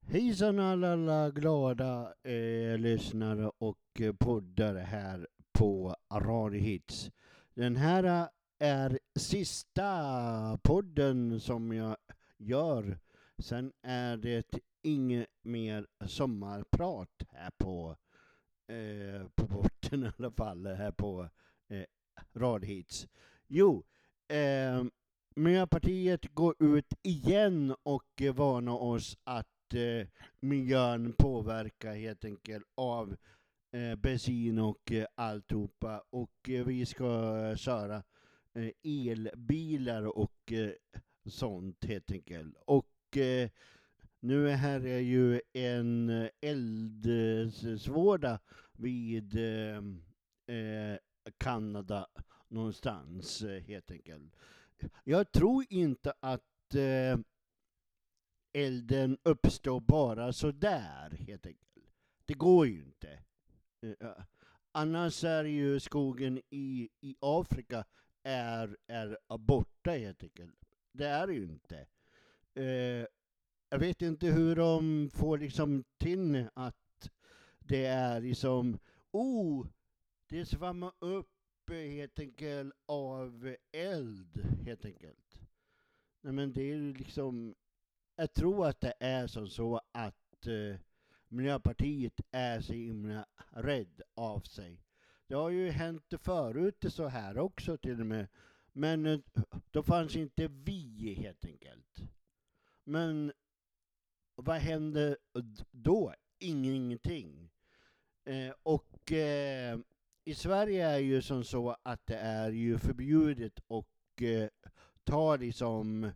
Hejsan alla glada lyssnare och poddare här på Radio Hits. Den här är sista podden som jag gör. Sen är det inget mer sommarprat här på porten i alla fall, här på Radio Hits. Jo, Miljöpartiet går ut igen och varnar oss att miljön påverkar helt enkelt av bensin och alltihopa, och vi ska köra elbilar och sånt helt enkelt. Och nu här är ju en eldsvåda vid Kanada någonstans helt enkelt. Jag tror inte att elden uppstår bara så där helt enkelt. Det går ju inte. Annars är ju skogen i Afrika är borta helt enkelt. Det är ju inte. Jag vet inte hur de får liksom till att det är liksom det svammar upp helt enkelt av eld helt enkelt. Nej, men det är ju liksom, jag tror att det är som så att Miljöpartiet är så himla rädd av sig. Det har ju hänt förut så här också till och med. Men då fanns inte vi helt enkelt. Men vad hände då? Ingenting. Och i Sverige är ju som så att det är ju förbjudet och ta liksom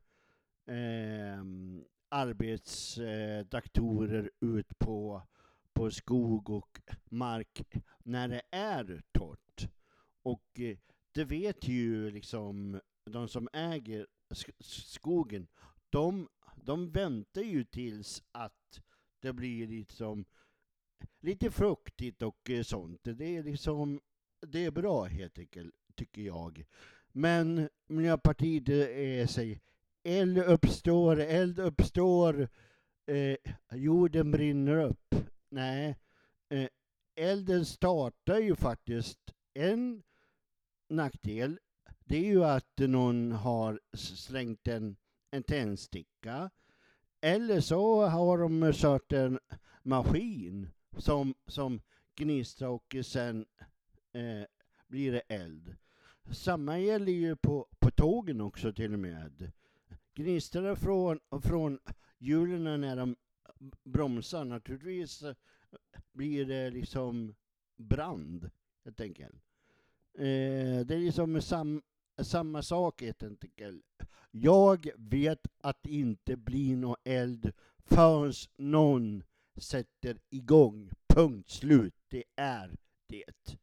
arbetsdaktorer ut på skog och mark när det är torrt. Och det vet ju liksom de som äger skogen. De väntar ju tills att det blir liksom lite fruktigt och sånt. Det är liksom, det är bra helt enkelt, tycker jag. Men Miljöpartiet säger eld uppstår, jorden brinner upp. Nej, elden startar ju faktiskt en nackdel. Det är ju att någon har slängt en tändsticka. Eller så har de kört en maskin som gnistrar och sen blir det eld. Samma gäller ju på tågen också till och med. Gnistrar från hjulen när de bromsar, naturligtvis blir det liksom brand helt enkelt. Det är liksom samma sak helt enkelt. Jag vet att det inte blir någon eld förrän någon sätter igång. Punkt slut. Det är det.